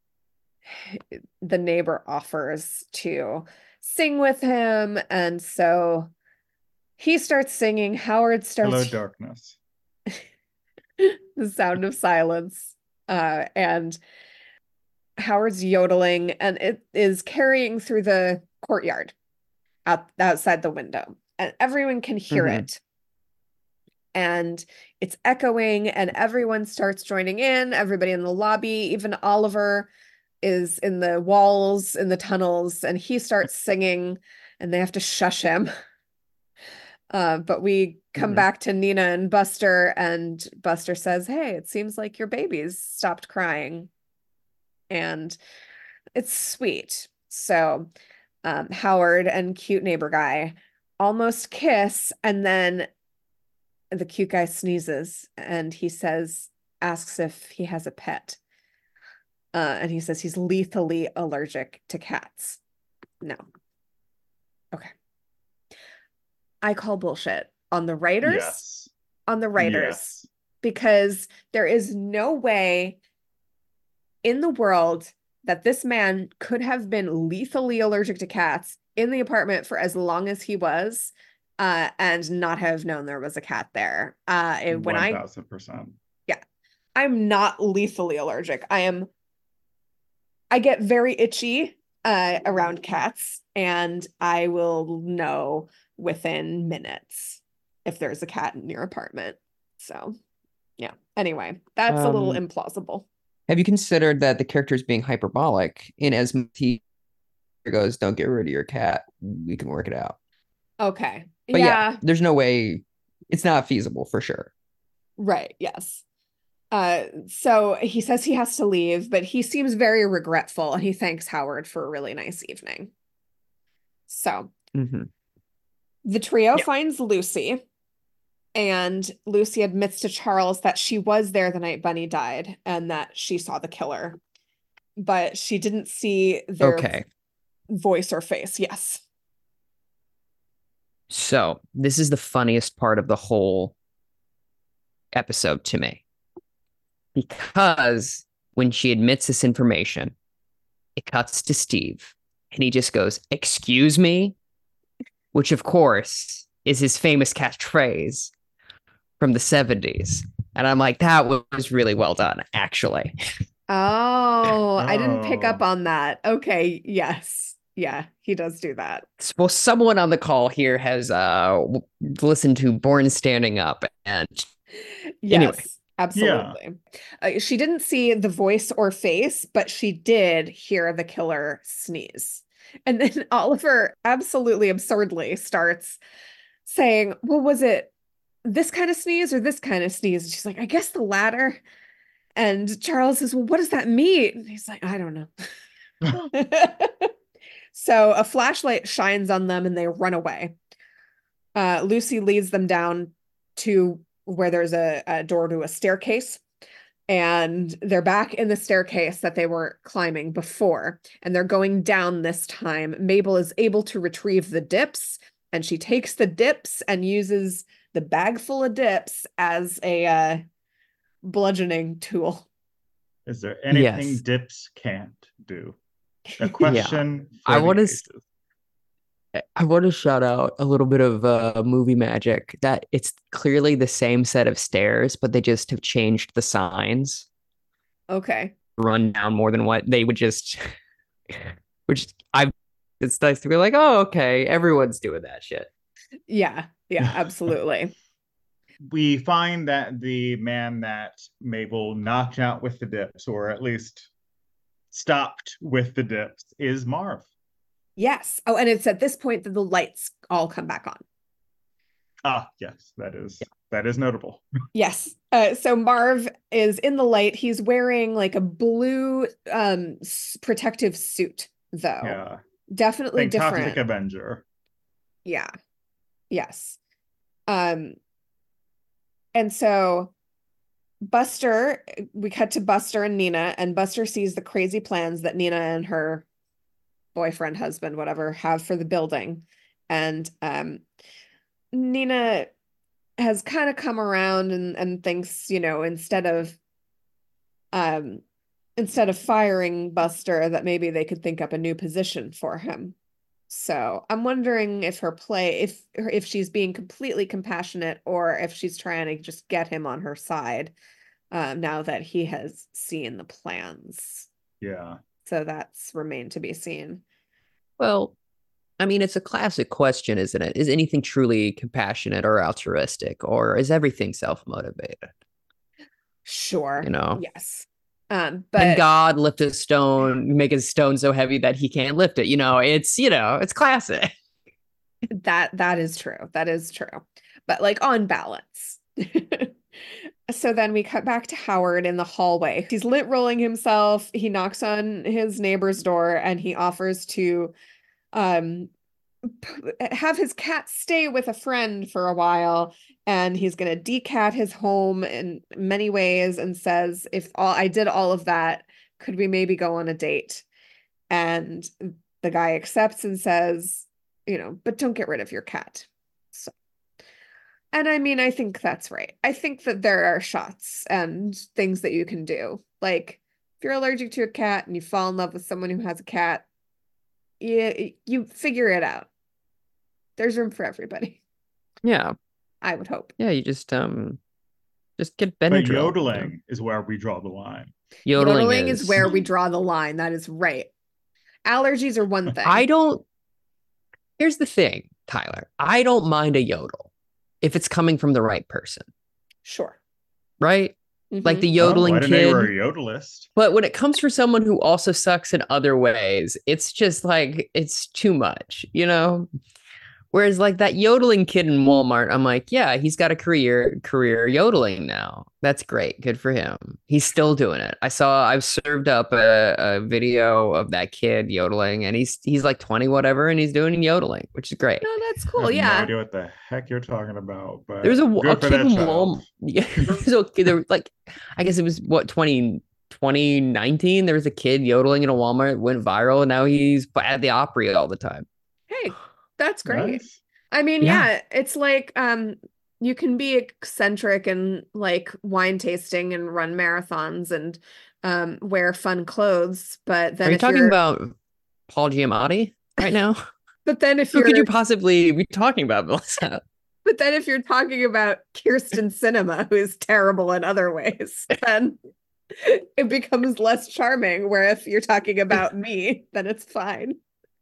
Speaker 1: the neighbor offers to sing with him, and so he starts singing. Howard
Speaker 3: Hello,
Speaker 1: starts
Speaker 3: darkness.
Speaker 1: the sound of silence, uh, and Howard's yodeling, and it is carrying through the courtyard out, outside the window, and everyone can hear
Speaker 2: Mhm.
Speaker 1: it. And it's echoing, and everyone starts joining in. Everybody in the lobby, even Oliver is in the walls, in the tunnels, and he starts singing, and they have to shush him. Uh, but we come
Speaker 2: Mhm.
Speaker 1: back to Nina and Buster, and Buster says, hey, it seems like your baby's stopped crying. And it's sweet. So um, Howard and cute neighbor guy almost kiss, and then the cute guy sneezes, and he says, asks if he has a pet. Uh, and he says he's lethally allergic to cats. No. Okay. I call bullshit on the writers,
Speaker 3: Yes.
Speaker 1: on the writers,
Speaker 3: Yes.
Speaker 1: because there is no way in the world that this man could have been lethally allergic to cats in the apartment for as long as he was, uh, and not have known there was a cat there. Uh, and when
Speaker 3: One
Speaker 1: I,
Speaker 3: thousand percent.
Speaker 1: yeah, I'm not lethally allergic. I am, I get very itchy uh, around cats, and I will know within minutes if there's a cat in your apartment. So, yeah. Anyway, that's a little
Speaker 2: Um,
Speaker 1: implausible.
Speaker 2: have you considered that the character is being hyperbolic in as much he goes, don't get rid of your cat. We can work it out.
Speaker 1: Okay.
Speaker 2: But yeah,
Speaker 1: Yeah,
Speaker 2: there's no way it's not feasible for sure.
Speaker 1: right. Yes. Uh, so he says he has to leave, but he seems very regretful, and he thanks Howard for a really nice evening. So
Speaker 2: Mm-hmm.
Speaker 1: the trio
Speaker 2: Yeah.
Speaker 1: finds Lucy, and Lucy admits to Charles that she was there the night Bunny died and that she saw the killer, but she didn't see their
Speaker 2: Okay.
Speaker 1: voice or face. Yes.
Speaker 2: So this is the funniest part of the whole episode to me. Because when she admits this information, it cuts to Steve and he just goes, excuse me, which of course is his famous catchphrase from the seventies. And I'm like, that was really well done, actually.
Speaker 1: Oh, I didn't pick up
Speaker 3: Oh.
Speaker 1: on that. Okay. Yes. Yeah, he does do that.
Speaker 2: Well, someone on the call here has uh listened to Born Standing Up, and anyway,
Speaker 1: Yes,
Speaker 3: Yeah.
Speaker 1: absolutely. Uh, she didn't see the voice or face, but she did hear the killer sneeze. And then Oliver absolutely absurdly starts saying, well, was it this kind of sneeze or this kind of sneeze? And she's like, I guess the latter. And Charles says, well, what does that mean? And he's like, I don't know. So a flashlight shines on them and they run away. Uh, Lucy leads them down to where there's a, a door to a staircase. And they're back in the staircase that they were climbing before. And they're going down this time. Mabel is able to retrieve the dips, and she takes the dips and uses the bag full of dips as a uh, bludgeoning tool.
Speaker 3: Is there anything
Speaker 2: yes,
Speaker 3: dips can't do? A question
Speaker 2: I
Speaker 3: for
Speaker 2: want
Speaker 3: the
Speaker 2: to.
Speaker 3: ages.
Speaker 2: I want to shout out a little bit of uh, movie magic that it's clearly the same set of stairs, but they just have changed the signs,
Speaker 1: Okay.
Speaker 2: run down more than what they would just, which I, it's nice to be like, oh, okay, everyone's doing that shit.
Speaker 1: Yeah. Yeah, absolutely.
Speaker 3: We find that the man that Mabel knocked out with the dips, or at least stopped with the dips, is Marv.
Speaker 1: Yes. Oh, and it's at this point that the lights all come back on.
Speaker 3: Ah, yes, that is that is notable.
Speaker 1: Yes. Uh, so Marv is in the light. He's wearing like a blue um s- protective suit, though.
Speaker 3: Yeah.
Speaker 1: Definitely
Speaker 3: Think Toxic
Speaker 1: different.
Speaker 3: Avenger.
Speaker 1: Yeah. Yes. Um, and so Buster, we cut to Buster and Nina, and Buster sees the crazy plans that Nina and her boyfriend, husband, whatever, have for the building. And um, Nina has kind of come around and, and thinks, you know, instead of um instead of firing Buster, that maybe they could think up a new position for him. So I'm wondering if her play, if if she's being completely compassionate or if she's trying to just get him on her side um, now that he has seen the plans.
Speaker 3: Yeah.
Speaker 1: So that's remained to be seen.
Speaker 2: Well, I mean, it's a classic question, isn't it? Is anything truly compassionate or altruistic, or is everything self-motivated?
Speaker 1: Sure.
Speaker 2: You know,
Speaker 1: Yes. Um,
Speaker 2: can
Speaker 1: but
Speaker 2: God lift a stone, make a stone so heavy that he can't lift it? You know, it's, you know, it's classic.
Speaker 1: that that is true. That is true. But like on balance. So then we cut back to Howard in the hallway. He's lint rolling himself. He knocks on his neighbor's door and he offers to um have his cat stay with a friend for a while, and he's going to decat his home in many ways, and says, if all I did all of that, could we maybe go on a date? And the guy accepts and says, you know, but don't get rid of your cat. So, and I mean, I think that's right. I think that there are shots and things that you can do. Like if you're allergic to a cat and you fall in love with someone who has a cat, you, you figure it out. There's room for everybody.
Speaker 2: Yeah.
Speaker 1: I would hope.
Speaker 2: Yeah, you just um just get
Speaker 3: But
Speaker 2: Benadryl.
Speaker 3: yodeling
Speaker 2: You know?
Speaker 3: is where we draw the line.
Speaker 2: Yodeling,
Speaker 1: Yodeling
Speaker 2: is...
Speaker 1: is where we draw the line. That is right. Allergies are one thing.
Speaker 2: I don't. Here's the thing, Tyler. I don't mind a yodel if it's coming from the right person.
Speaker 1: Sure.
Speaker 2: Right?
Speaker 1: Mhm.
Speaker 2: Like the
Speaker 3: Oh,
Speaker 2: yodeling
Speaker 3: I didn't know you
Speaker 2: kid.
Speaker 3: were a yodelist.
Speaker 2: But when it comes for someone who also sucks in other ways, it's just like it's too much, you know? Whereas like that yodeling kid in Walmart, I'm like, yeah, he's got a career career yodeling now. That's great. Good for him. He's still doing it. I saw I've served up a, a video of that kid yodeling, and he's he's like twenty whatever, and he's doing yodeling, which is great.
Speaker 1: No, that's
Speaker 3: I
Speaker 1: cool.
Speaker 3: have no
Speaker 1: Yeah.
Speaker 3: idea what the heck you're talking about, but
Speaker 2: There's a, a
Speaker 3: good for
Speaker 2: kid
Speaker 3: that
Speaker 2: in
Speaker 3: child.
Speaker 2: Walmart. Yeah, there's a kid, there, like I guess it was what twenty twenty nineteen. There was a kid yodeling in a Walmart, went viral, and now he's at the Opry all the time.
Speaker 1: Hey, that's great.
Speaker 3: Nice.
Speaker 1: I mean,
Speaker 2: Yeah.
Speaker 1: yeah, it's like um you can be eccentric and like wine tasting and run marathons and um wear fun clothes, but then
Speaker 2: Are you
Speaker 1: if
Speaker 2: talking
Speaker 1: you're
Speaker 2: about Paul Giamatti right now?
Speaker 1: but then if
Speaker 2: Who
Speaker 1: you're
Speaker 2: could you possibly be talking about, Melissa?
Speaker 1: but then if you're talking about Kirsten Cinema, who is terrible in other ways, then it becomes less charming. Where if you're talking about me, then it's fine.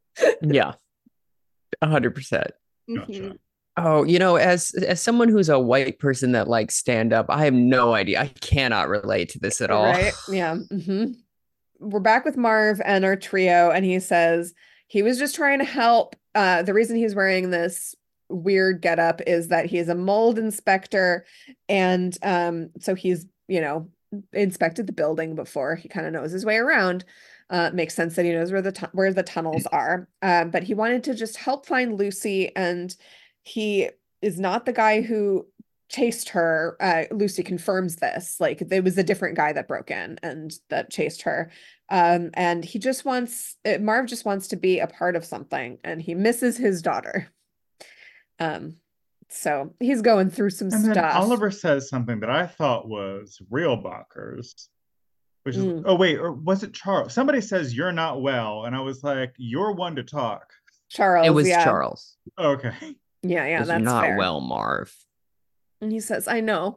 Speaker 2: Yeah, a hundred percent.
Speaker 3: Gotcha.
Speaker 2: Oh, you know, as as someone who's a white person that likes stand up, I have no idea. I cannot relate to this at all.
Speaker 1: Right? Yeah. hmm We're back with Marv and our trio, and he says he was just trying to help. Uh, the reason he's wearing this weird getup is that he's a mold inspector, and um, so he's, you know, inspected the building before. He kind of knows his way around. Uh, makes sense that he knows where the tu- where the tunnels are. Um, but he wanted to just help find Lucy, and he is not the guy who chased her. Uh, Lucy confirms this. Like, there was a different guy that broke in and that chased her. Um, and he just wants uh, Marv just wants to be a part of something, and he misses his daughter. Um, so he's going through some
Speaker 3: And then
Speaker 1: stuff.
Speaker 3: Oliver says something that I thought was real bonkers, which is,
Speaker 1: Mm,
Speaker 3: oh, wait, or was it Charles? Somebody says, you're not well. And I was like, you're one to talk.
Speaker 2: It
Speaker 1: Charles,
Speaker 2: was
Speaker 1: yeah,
Speaker 2: Charles.
Speaker 3: Okay.
Speaker 1: yeah, yeah,
Speaker 2: Because you're
Speaker 1: that's
Speaker 2: not
Speaker 1: fair.
Speaker 2: well, Marv.
Speaker 1: And he says, "I know."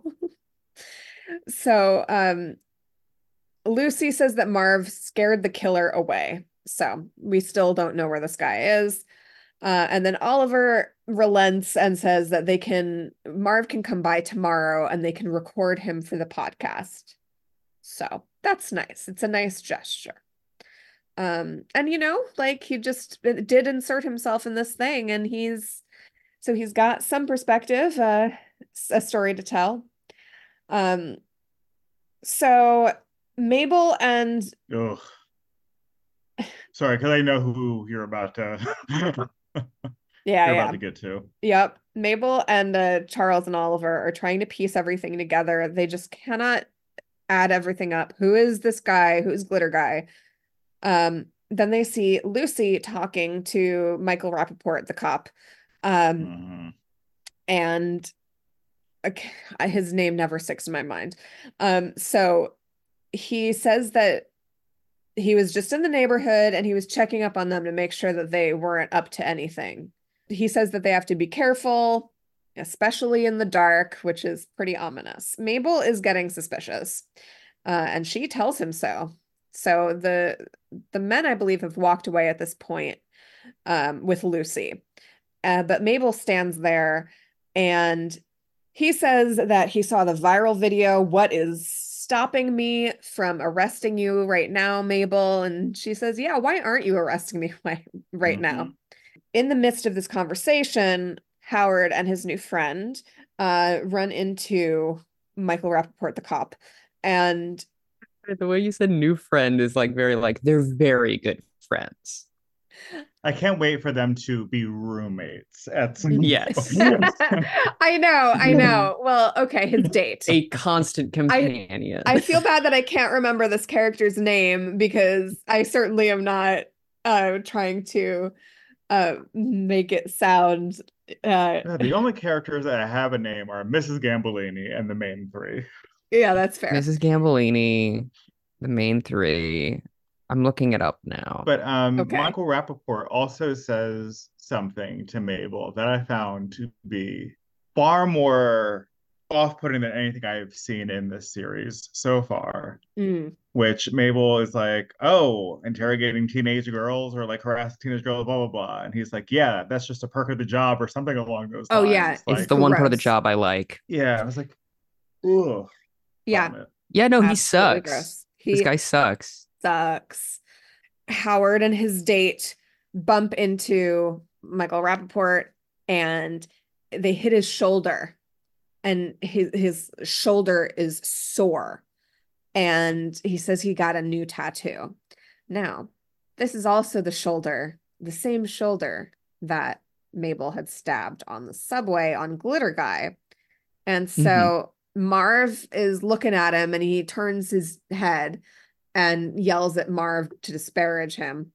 Speaker 1: So, um, Lucy says that Marv scared the killer away. So we still don't know where this guy is. Uh, and then Oliver relents and says that they can, Marv can come by tomorrow and they can record him for the podcast. So that's nice. It's a nice gesture. Um, and you know, like, he just did insert himself in this thing, and he's so he's got some perspective, uh, a story to tell. Um, so Mabel and
Speaker 3: Ugh. Sorry, because I know who you're about to
Speaker 1: yeah,
Speaker 3: you're
Speaker 1: yeah.
Speaker 3: about to get to.
Speaker 1: Yep. Mabel and uh, Charles and Oliver are trying to piece everything together. They just cannot add everything up. Who is this guy? Who's Glitter Guy? Um, then they see Lucy talking to Michael Rappaport, the cop. Um,
Speaker 3: Mhm.
Speaker 1: and uh, his name never sticks in my mind. Um, so he says that he was just in the neighborhood and he was checking up on them to make sure that they weren't up to anything. He says that they have to be careful, especially in the dark, which is pretty ominous. Mabel is getting suspicious, uh, and she tells him so. So the the men, I believe, have walked away at this point, um, with Lucy. Uh, but Mabel stands there, and he says that he saw the viral video. What is stopping me from arresting you right now, Mabel? And she says, yeah, why aren't you arresting me right now?
Speaker 3: Mhm.
Speaker 1: In the midst of this conversation, Howard and his new friend uh, run into Michael Rappaport, the cop. And
Speaker 2: The way you said new friend is like very like they're very good friends.
Speaker 3: I can't wait for them to be roommates at some
Speaker 2: Yes.
Speaker 3: point.
Speaker 1: I know, I know. Well, okay, his date.
Speaker 2: A constant
Speaker 1: I
Speaker 2: companion.
Speaker 1: I feel bad that I can't remember this character's name, because I certainly am not uh trying to uh make it sound uh
Speaker 3: Yeah, the only characters that have a name are Missus Gambolini and the main three.
Speaker 1: yeah, that's fair.
Speaker 2: Missus Gambolini, the main three. I'm looking it up now.
Speaker 3: But um,
Speaker 1: Okay.
Speaker 3: Michael Rappaport also says something to Mabel that I found to be far more off-putting than anything I've seen in this series so far.
Speaker 1: Mm.
Speaker 3: Which Mabel is like, oh, interrogating teenage girls or like harassing teenage girls, blah blah blah. And he's like, yeah, that's just a perk of the job or something along those
Speaker 1: Oh yeah,
Speaker 3: lines.
Speaker 2: It's
Speaker 3: Like,
Speaker 2: the one part of the
Speaker 1: gross.
Speaker 2: job I like.
Speaker 3: yeah, I was like, ugh,
Speaker 1: Yeah,
Speaker 3: vomit.
Speaker 2: Yeah, no, he
Speaker 1: absolutely
Speaker 2: sucks.
Speaker 1: gross.
Speaker 2: This
Speaker 1: He
Speaker 2: guy sucks.
Speaker 1: sucks. Howard and his date bump into Michael Rappaport, and they hit his shoulder, and his his shoulder is sore. And he says he got a new tattoo. Now, this is also the shoulder, the same shoulder that Mabel had stabbed on the subway on Glitter Guy. And
Speaker 2: Mhm.
Speaker 1: so Marv is looking at him, and he turns his head and yells at Marv to disparage him.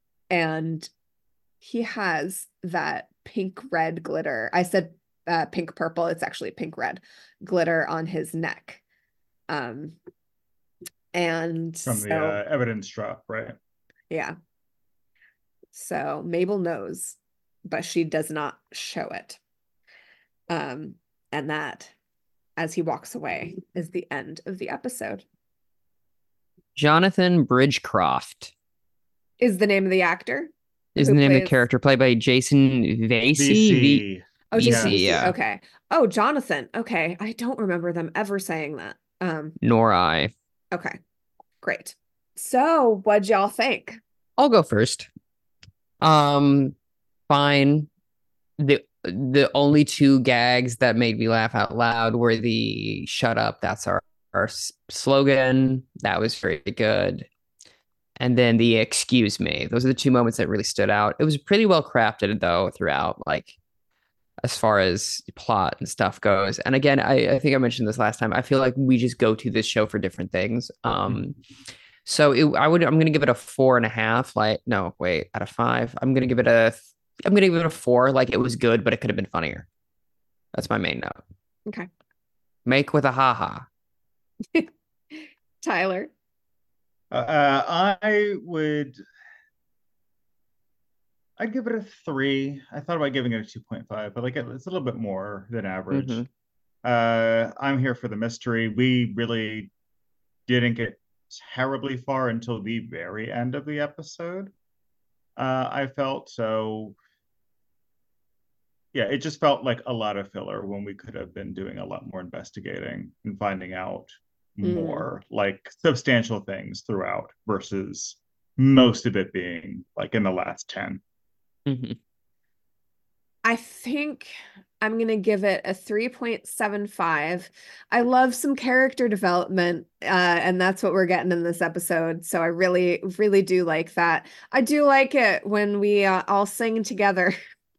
Speaker 1: And he has that pink red glitter. I said uh, pink purple. It's actually pink red glitter on his neck. Um, and
Speaker 3: From the
Speaker 1: so,
Speaker 3: uh, evidence drop, right?
Speaker 1: yeah. So Mabel knows, but she does not show it. Um, and that, as he walks away, is the end of the episode.
Speaker 2: Jonathan Bridgecroft.
Speaker 1: Is the name of the actor?
Speaker 2: Is
Speaker 1: Who
Speaker 2: the name of the
Speaker 1: plays?
Speaker 2: character played by Jason Vasey? V-
Speaker 3: V C.
Speaker 1: Oh, Jason
Speaker 2: V C,
Speaker 1: V C.
Speaker 2: yeah.
Speaker 1: Okay. Oh, Jonathan. Okay. I don't remember them ever saying that. Um,
Speaker 2: Nor I.
Speaker 1: okay. Great. So, what'd y'all think?
Speaker 2: I'll go first. Um, fine. The the only two gags that made me laugh out loud were the "shut up, that's our our s- slogan." That was very good. And then the "excuse me." Those are the two moments that really stood out. It was pretty well crafted though throughout, like as far as plot and stuff goes. And again, I, I think I mentioned this last time. I feel like we just go to this show for different things. Um, so it, I would I'm gonna give it a four and a half. Like, no, wait, out of five. I'm gonna give it a I'm gonna give it a four. Like it was good, but it could have been funnier. That's my main note.
Speaker 1: Okay.
Speaker 2: Make with a haha.
Speaker 1: Tyler.
Speaker 3: Uh, I would, I'd give it a three. I thought about giving it a two point five, but like it- it's a little bit more than average.
Speaker 2: Mhm.
Speaker 3: Uh, I'm here for the mystery. We really didn't get terribly far until the very end of the episode. Uh, I felt so. Yeah, it just felt like a lot of filler when we could have been doing a lot more investigating and finding out
Speaker 1: Mm.
Speaker 3: more like substantial things throughout versus most of it being like in the last ten.
Speaker 2: Mhm.
Speaker 1: I think I'm going to give it a three point seven five. I love some character development, uh, and that's what we're getting in this episode. So I really, really do like that. I do like it when we uh, all sing together.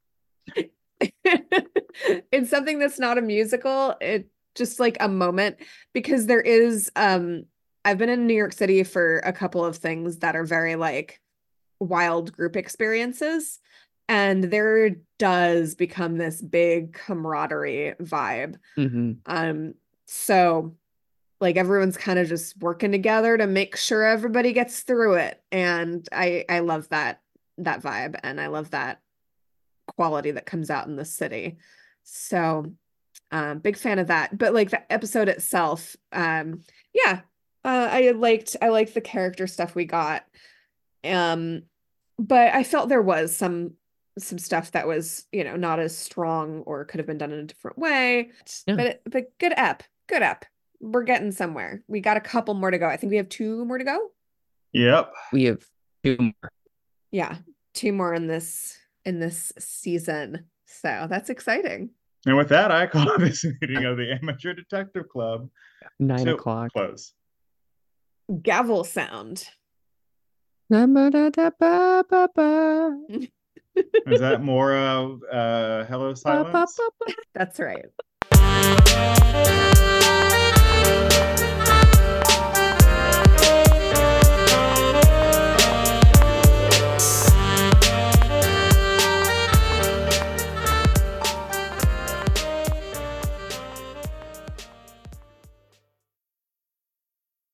Speaker 1: It's something that's not a musical. It just like a moment because there is, um, I've been in New York City for a couple of things that are very like wild group experiences. And there does become this big camaraderie vibe.
Speaker 2: Mhm.
Speaker 1: Um, so like everyone's kind of just working together to make sure everybody gets through it. And I I love that that vibe and I love that quality that comes out in the city. So um big fan of that. But like the episode itself, um, yeah, uh, I liked I liked the character stuff we got. Um, but I felt there was some some stuff that was, you know, not as strong or could have been done in a different way.
Speaker 2: Yeah.
Speaker 1: But but good ep, good ep. We're getting somewhere. We got a couple more to go. I think we have two more to go.
Speaker 3: Yep.
Speaker 2: We have two more.
Speaker 1: Yeah, two more in this in this season. So that's exciting.
Speaker 3: And with that, I call this meeting of the Amateur Detective Club
Speaker 2: Nine
Speaker 3: to
Speaker 2: o'clock.
Speaker 3: close.
Speaker 1: Gavel sound.
Speaker 2: Ba-ba-da-da-ba-ba-ba.
Speaker 3: Is that more of uh, Hello Silence?
Speaker 1: That's right.